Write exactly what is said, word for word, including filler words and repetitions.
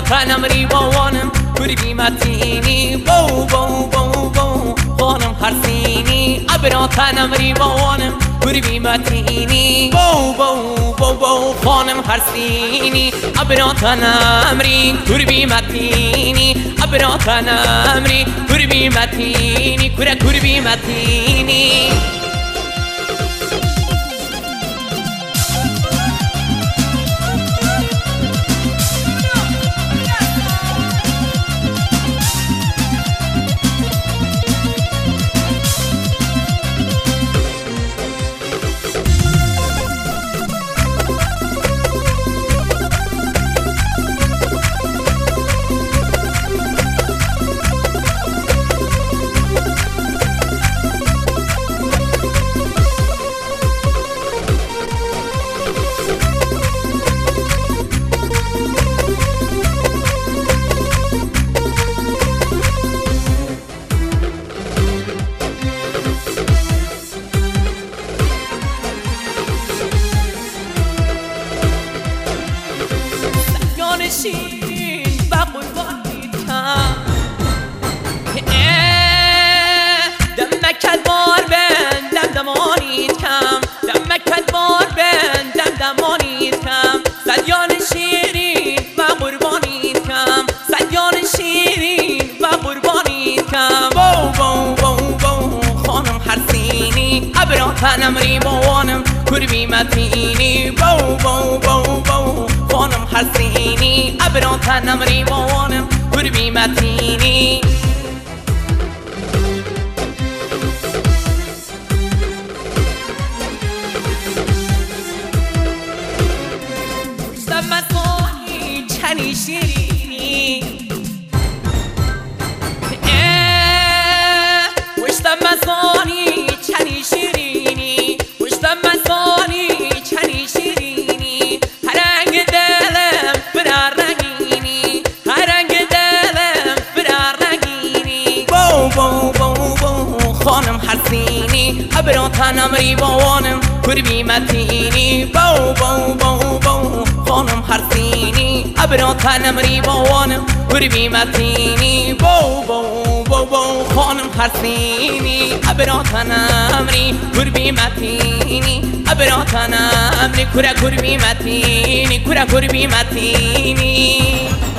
ابراتنم ریبوانم کوری بیمتینی بو بو بو بو خانم هرسینی ابراتنم ریبوانم کوری بیمتینی بو بو بو بو خانم هرسینی ابراتنم ری کوری بیمتینی ابراتنم ری کوری بیمتینی کوره کوری بیمتینی شیرین و قربانیت کم دمکت بار بند دمدمانیت کم دمکت بار بند دمدمانیت کم صدیان شیرین و قربانیت کم صدیان شیرین و قربانیت کم بو بو بو بو خانم هرسینی ابراتنم ریبوانم کوری بیمتینی بو بو بو بو خانم هرسینی ابراتنم ریبوانم کوری بیمتینی پشتم مسایی چنی شیرینی پشتم مسایی چنی شیرینی پشتم مسایی چنی شیرینی هر رنگ دلم برار رنگینی هر رنگ دلم برار رنگینی بو بو بو بو خانم هرسینی ابراتنم ریبوانم کوری بیمتینی بو بو بو بو خانم هرسینی ابراتنم ریبوانم کوری بیمتینی بو بو بو بو خانم هرسینی ابراتنم ری کوری بیمتینی ابراتنم ری کوره کوری بیمتینی کوره کوری بیمتینی